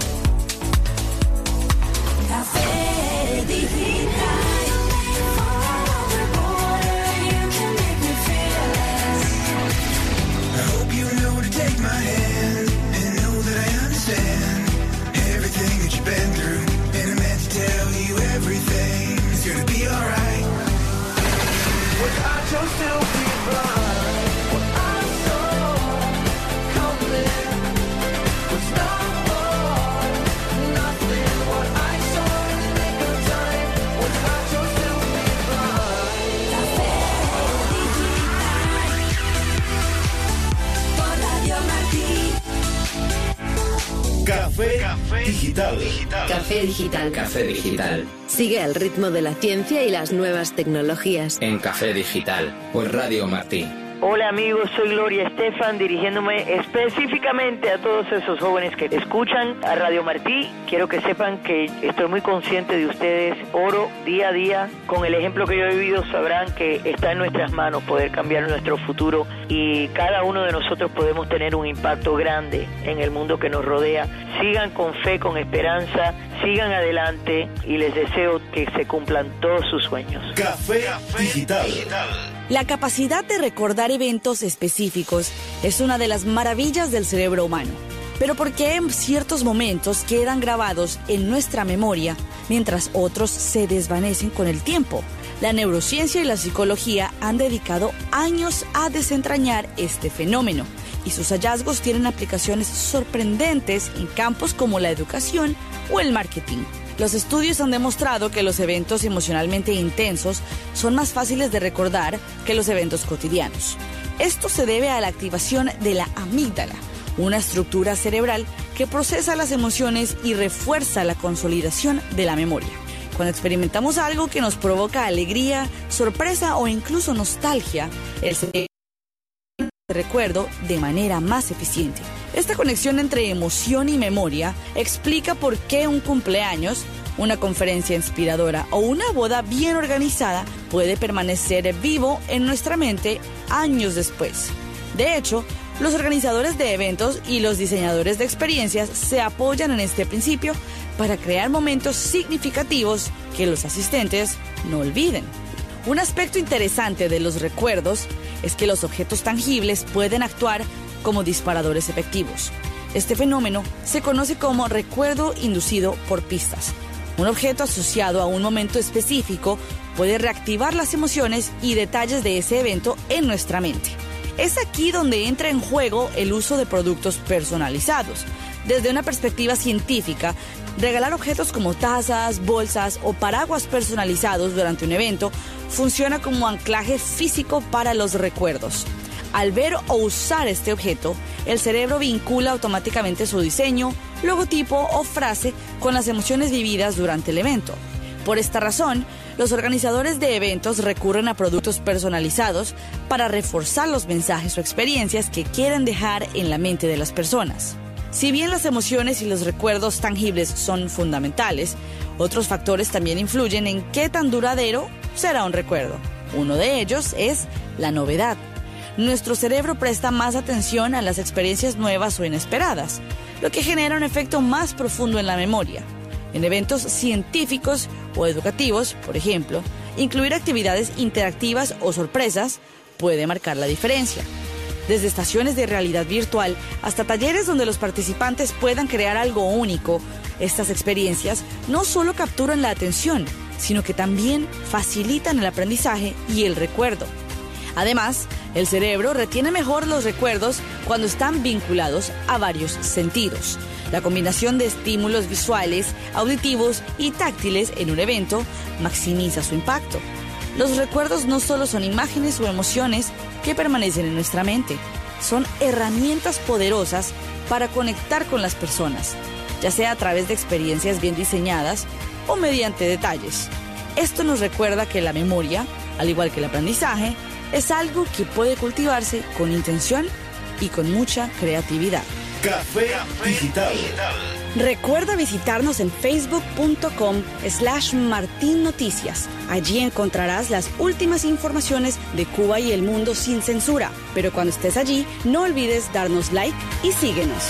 Café Digital. Over border, you can make me fearless. I hope you know to take my hand and know that I understand everything that you've been through. And I meant to tell you everything. It's gonna be alright. What I chose to be blind, what I saw coming was not hard, nothing. What I saw in the nick of time, what I chose to be blind. Café Digital. Por Radio Martí. Café Digital. Café Digital. Café Digital. Sigue el ritmo de la ciencia y las nuevas tecnologías. En Café Digital. Por Radio Martí. Hola amigos, soy Gloria Estefan, dirigiéndome específicamente a todos esos jóvenes que escuchan a Radio Martí. Quiero que sepan que estoy muy consciente de ustedes. Oro día a día. Con el ejemplo que yo he vivido sabrán que está en nuestras manos poder cambiar nuestro futuro y cada uno de nosotros podemos tener un impacto grande en el mundo que nos rodea. Sigan con fe, con esperanza, sigan adelante y les deseo que se cumplan todos sus sueños. Café Digital. La capacidad de recordar eventos específicos es una de las maravillas del cerebro humano. Pero ¿por qué en ciertos momentos quedan grabados en nuestra memoria, mientras otros se desvanecen con el tiempo? La neurociencia y la psicología han dedicado años a desentrañar este fenómeno, y sus hallazgos tienen aplicaciones sorprendentes en campos como la educación o el marketing. Los estudios han demostrado que los eventos emocionalmente intensos son más fáciles de recordar que los eventos cotidianos. Esto se debe a la activación de la amígdala, una estructura cerebral que procesa las emociones y refuerza la consolidación de la memoria. Cuando experimentamos algo que nos provoca alegría, sorpresa o incluso nostalgia, el cerebro recuerdo de manera más eficiente. Esta conexión entre emoción y memoria explica por qué un cumpleaños, una conferencia inspiradora o una boda bien organizada puede permanecer vivo en nuestra mente años después. De hecho, los organizadores de eventos y los diseñadores de experiencias se apoyan en este principio para crear momentos significativos que los asistentes no olviden. Un aspecto interesante de los recuerdos es que los objetos tangibles pueden actuar como disparadores efectivos. Este fenómeno se conoce como recuerdo inducido por pistas. Un objeto asociado a un momento específico puede reactivar las emociones y detalles de ese evento en nuestra mente. Es aquí donde entra en juego el uso de productos personalizados. Desde una perspectiva científica, regalar objetos como tazas, bolsas o paraguas personalizados durante un evento funciona como anclaje físico para los recuerdos. Al ver o usar este objeto, el cerebro vincula automáticamente su diseño, logotipo o frase con las emociones vividas durante el evento. Por esta razón, los organizadores de eventos recurren a productos personalizados para reforzar los mensajes o experiencias que quieren dejar en la mente de las personas. Si bien las emociones y los recuerdos tangibles son fundamentales, otros factores también influyen en qué tan duradero será un recuerdo. Uno de ellos es la novedad. Nuestro cerebro presta más atención a las experiencias nuevas o inesperadas, lo que genera un efecto más profundo en la memoria. En eventos científicos o educativos, por ejemplo, incluir actividades interactivas o sorpresas puede marcar la diferencia. Desde estaciones de realidad virtual hasta talleres donde los participantes puedan crear algo único, estas experiencias no solo capturan la atención, sino que también facilitan el aprendizaje y el recuerdo. Además, el cerebro retiene mejor los recuerdos cuando están vinculados a varios sentidos. La combinación de estímulos visuales, auditivos y táctiles en un evento maximiza su impacto. Los recuerdos no solo son imágenes o emociones que permanecen en nuestra mente, son herramientas poderosas para conectar con las personas, ya sea a través de experiencias bien diseñadas o mediante detalles. Esto nos recuerda que la memoria, al igual que el aprendizaje, es algo que puede cultivarse con intención y con mucha creatividad. Café Digital. Recuerda visitarnos en facebook.com slash Martín Noticias. Allí encontrarás las últimas informaciones de Cuba y el mundo sin censura. Pero cuando estés allí, no olvides darnos like y síguenos.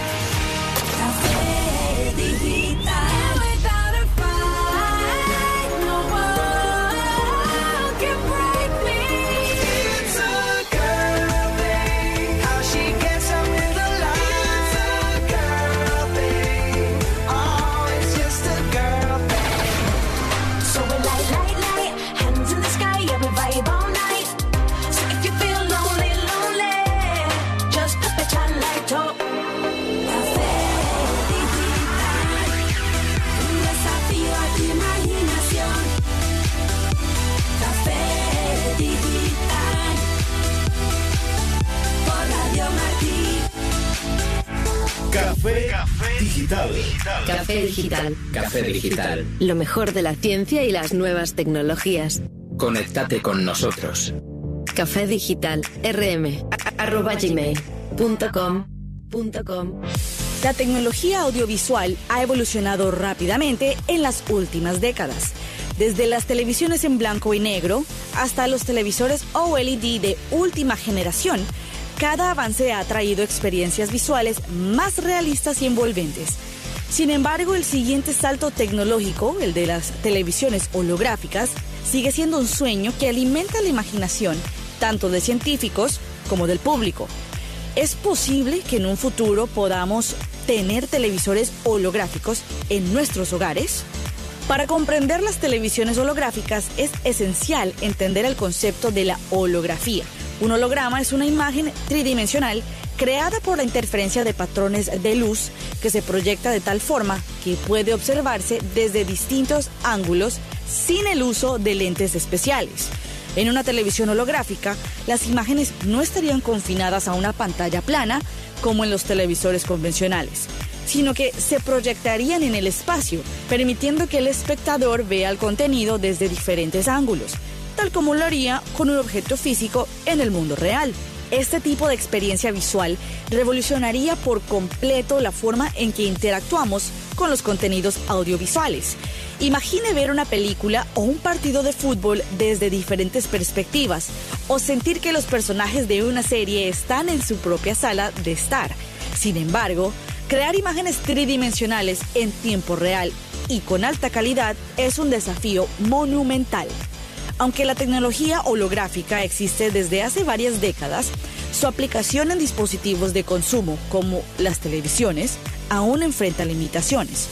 Café Digital. Café Digital. Café Digital. Lo mejor de la ciencia y las nuevas tecnologías. Conéctate con nosotros. Café Digital. rm arroba gmail punto com punto com. La tecnología audiovisual ha evolucionado rápidamente en las últimas décadas. Desde las televisiones en blanco y negro hasta los televisores O L E D de última generación, cada avance ha traído experiencias visuales más realistas y envolventes. Sin embargo, el siguiente salto tecnológico, el de las televisiones holográficas, sigue siendo un sueño que alimenta la imaginación tanto de científicos como del público. ¿Es posible que en un futuro podamos tener televisores holográficos en nuestros hogares? Para comprender las televisiones holográficas es esencial entender el concepto de la holografía. Un holograma es una imagen tridimensional creada por la interferencia de patrones de luz que se proyecta de tal forma que puede observarse desde distintos ángulos sin el uso de lentes especiales. En una televisión holográfica, las imágenes no estarían confinadas a una pantalla plana como en los televisores convencionales, sino que se proyectarían en el espacio, permitiendo que el espectador vea el contenido desde diferentes ángulos, tal como lo haría con un objeto físico en el mundo real. Este tipo de experiencia visual revolucionaría por completo la forma en que interactuamos con los contenidos audiovisuales. Imagine ver una película o un partido de fútbol desde diferentes perspectivas, o sentir que los personajes de una serie están en su propia sala de estar. Sin embargo, crear imágenes tridimensionales en tiempo real y con alta calidad es un desafío monumental. Aunque la tecnología holográfica existe desde hace varias décadas, su aplicación en dispositivos de consumo como las televisiones aún enfrenta limitaciones.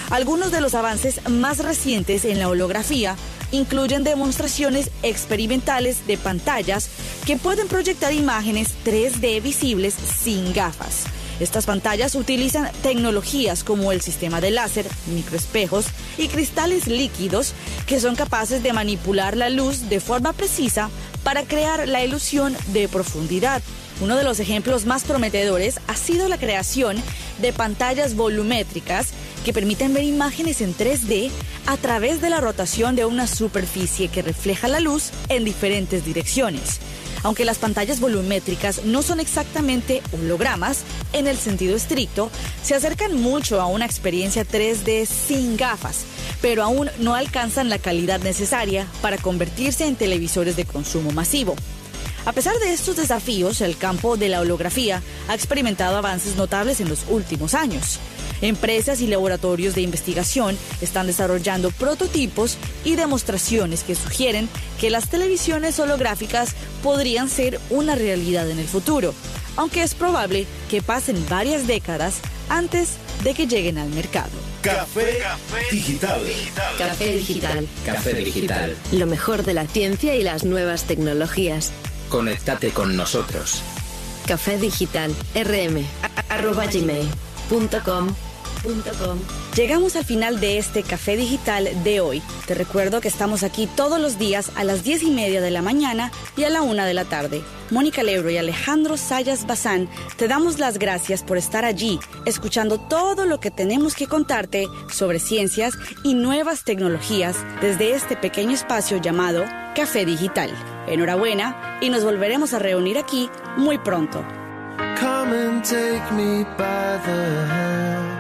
Algunos de los avances más recientes en la holografía incluyen demostraciones experimentales de pantallas que pueden proyectar imágenes tres D visibles sin gafas. Estas pantallas utilizan tecnologías como el sistema de láser, microespejos y cristales líquidos que son capaces de manipular la luz de forma precisa para crear la ilusión de profundidad. Uno de los ejemplos más prometedores ha sido la creación de pantallas volumétricas que permiten ver imágenes en tres D a través de la rotación de una superficie que refleja la luz en diferentes direcciones. Aunque las pantallas volumétricas no son exactamente hologramas en el sentido estricto, se acercan mucho a una experiencia tres D sin gafas, pero aún no alcanzan la calidad necesaria para convertirse en televisores de consumo masivo. A pesar de estos desafíos, el campo de la holografía ha experimentado avances notables en los últimos años. Empresas y laboratorios de investigación están desarrollando prototipos y demostraciones que sugieren que las televisiones holográficas podrían ser una realidad en el futuro, aunque es probable que pasen varias décadas antes de que lleguen al mercado. Café Digital. Café Digital. Café Digital. Lo mejor de la ciencia y las nuevas tecnologías. Conéctate con nosotros. Café Digital. rm arroba gmail punto com. Llegamos al final de este Café Digital de hoy. Te recuerdo que estamos aquí todos los días a las diez y media de la mañana y a la una de la tarde. Mónica Lebro y Alejandro Sayas Bazán, te damos las gracias por estar allí, escuchando todo lo que tenemos que contarte sobre ciencias y nuevas tecnologías desde este pequeño espacio llamado Café Digital. Enhorabuena y nos volveremos a reunir aquí muy pronto. Come and take me by the hand.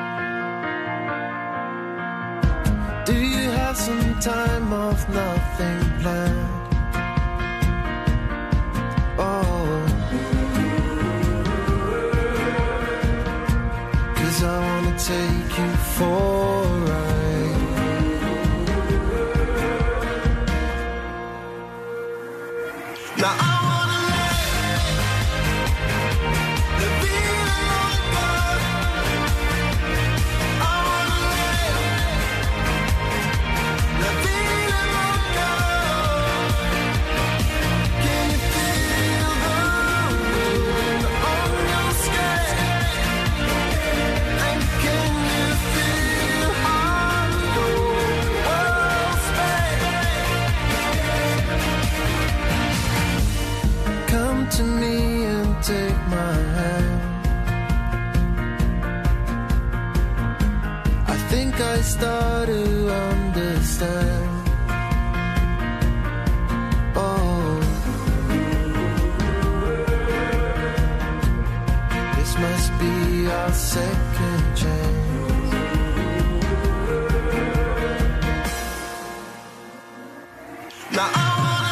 Do you have some time off, nothing planned? Oh, 'cause I wanna take you for a ride. Now I to me and take my hand. I think I start to understand. Oh, this must be our second chance. Now I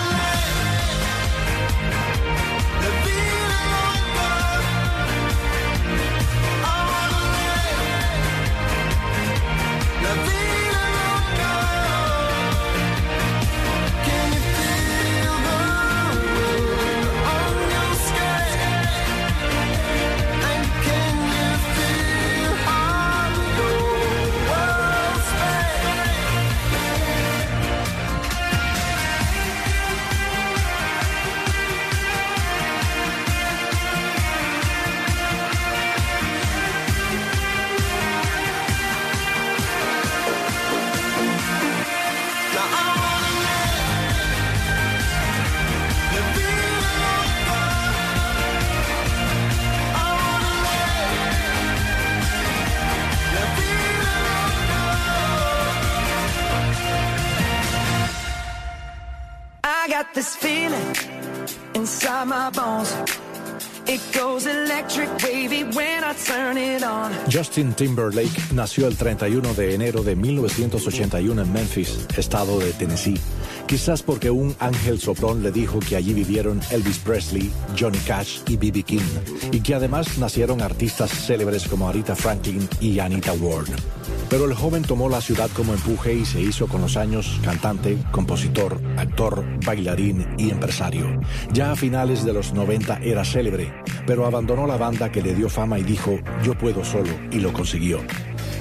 this feeling inside my bones. It goes electric wavy when I turn it on. Justin Timberlake nació el treinta y uno de enero de mil novecientos ochenta y uno en Memphis, estado de Tennessee. Quizás porque un ángel soplón le dijo que allí vivieron Elvis Presley, Johnny Cash y B B King, y que además nacieron artistas célebres como Aretha Franklin y Anita Ward. Pero el joven tomó la ciudad como empuje y se hizo con los años cantante, compositor, actor, bailarín y empresario. Ya a finales de los noventa era célebre, pero abandonó la banda que le dio fama y dijo, yo puedo solo, y lo consiguió.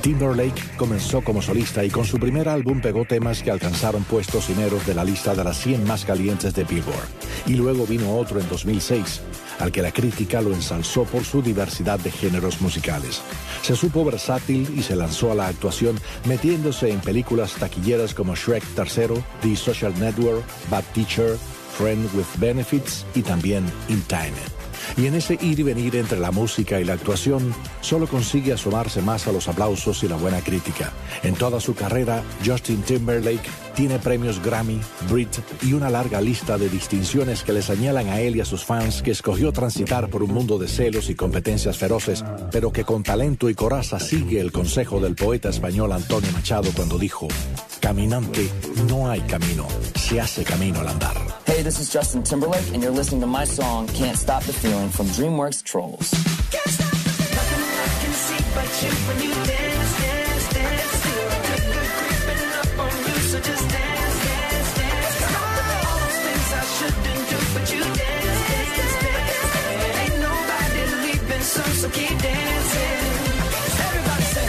Timberlake comenzó como solista y con su primer álbum pegó temas que alcanzaron puestos cimeros de la lista de las cien más calientes de Billboard. Y luego vino otro en dos mil seis, al que la crítica lo ensalzó por su diversidad de géneros musicales. Se supo versátil y se lanzó a la actuación metiéndose en películas taquilleras como Shrek tercero, The Social Network, Bad Teacher, Friend with Benefits y también In Time. Y en ese ir y venir entre la música y la actuación, solo consigue asomarse más a los aplausos y la buena crítica. En toda su carrera, Justin Timberlake tiene premios Grammy, Brit y una larga lista de distinciones que le señalan a él y a sus fans que escogió transitar por un mundo de celos y competencias feroces, pero que con talento y coraza sigue el consejo del poeta español Antonio Machado cuando dijo: caminante, no hay camino, se hace camino al andar. Hey, this is Justin Timberlake, and you're listening to my song, Can't Stop the Feeling, from DreamWorks Trolls. Can't stop the feeling. Nothing I can see but you when you dance, dance, dance. Feel good, good creeping up on you, so just dance, dance, dance. All those things I shouldn't do, but you dance, dance, dance. Ain't nobody leaving, so so keep dancing. Everybody say.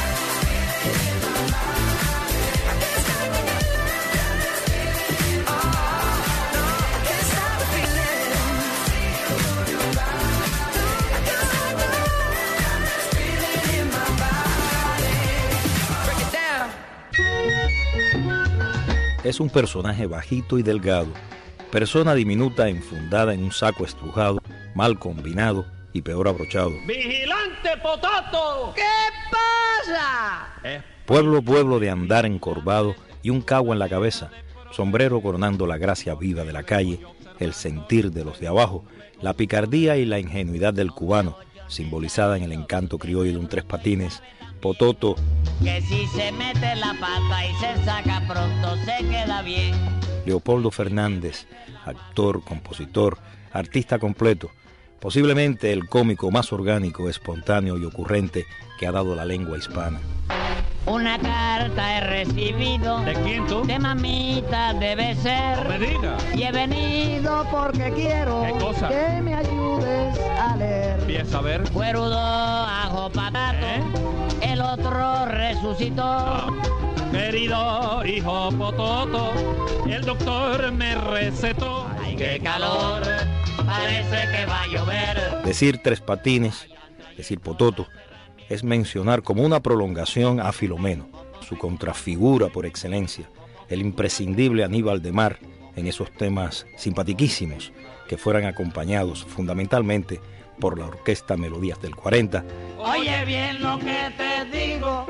Es un personaje bajito y delgado, persona diminuta enfundada en un saco estrujado, mal combinado y peor abrochado. ¡Vigilante Potato! ¿Qué pasa? Pueblo, pueblo de andar encorvado y un cabo en la cabeza, sombrero coronando la gracia viva de la calle, el sentir de los de abajo, la picardía y la ingenuidad del cubano, simbolizada en el encanto criollo de un tres patines. Pototo, que si se mete la pata y se saca pronto se queda bien. Leopoldo Fernández, actor, compositor, artista completo, posiblemente el cómico más orgánico, espontáneo y ocurrente que ha dado la lengua hispana. Una carta he recibido. ¿De quién tú? De mamita debe ser. No me digas. Y he venido porque quiero. ¿Qué cosa? Que me ayudes a leer. Empieza a ver. Cuerudo, ajo, patato. ¿Eh? El otro resucitó. No. Querido hijo Pototo, el doctor me recetó. Ay, qué calor, parece que va a llover. Decir tres patines, decir Pototo, es mencionar como una prolongación a Filomeno, su contrafigura por excelencia, el imprescindible Aníbal de Mar en esos temas simpatiquísimos que fueran acompañados fundamentalmente por la orquesta Melodías del cuarenta. Oye bien lo que te digo,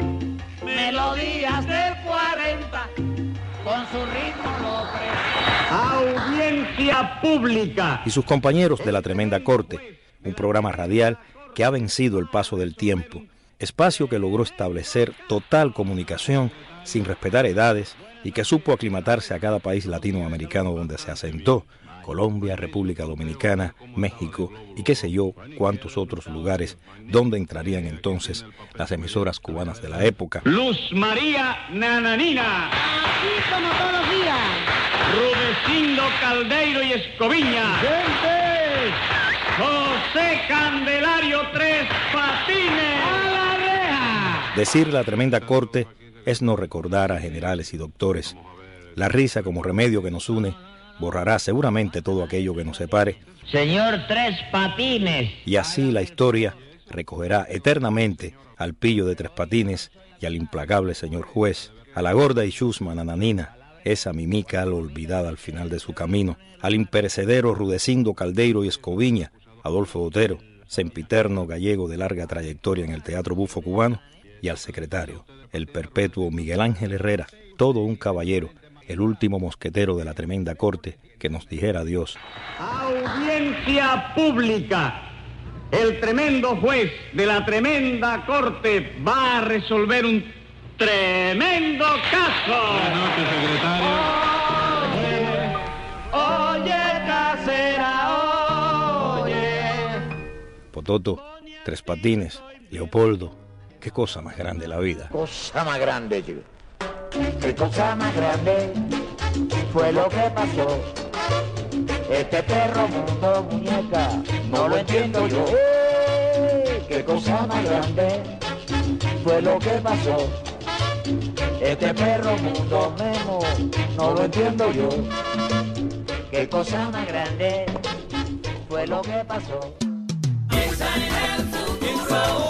Melodías del cuarenta, con su ritmo lo presenta. Audiencia pública. Y sus compañeros de La Tremenda Corte, un programa radial que ha vencido el paso del tiempo, espacio que logró establecer total comunicación sin respetar edades y que supo aclimatarse a cada país latinoamericano donde se asentó, Colombia, República Dominicana, México y qué sé yo cuántos otros lugares donde entrarían entonces las emisoras cubanas de la época. Luz María Nananina. Así como todos los días. Rudecindo Caldeiro y Escoviña. ¡Gente! José Candelario Tres Patines. ¡A la reja! Decir La Tremenda Corte es no recordar a generales y doctores. La risa como remedio que nos une borrará seguramente todo aquello que nos separe. Señor Tres Patines. Y así la historia recogerá eternamente al pillo de Tres Patines y al implacable señor juez, a la gorda y chusma Nananina, esa mimica al olvidada al final de su camino, al imperecedero Rudecindo Caldeiro y Escoviña, Adolfo Otero, sempiterno gallego de larga trayectoria en el teatro bufo cubano, y al secretario, el perpetuo Miguel Ángel Herrera, todo un caballero, el último mosquetero de La Tremenda Corte, que nos dijera adiós. Audiencia pública. El tremendo juez de La Tremenda Corte va a resolver un tremendo caso. Buenas noches, secretario. Oye, oye, casera, oye. Pototo, Tres Patines, Leopoldo, qué cosa más grande la vida. Cosa más grande, chico. Qué cosa más grande fue lo que pasó. Este perro mundo muñeca, no lo entiendo yo. ¡Eh! Qué cosa más grande fue lo que pasó. Este perro mundo Memo, no lo entiendo yo. Qué cosa más grande fue lo que pasó. Piensa en el futuro.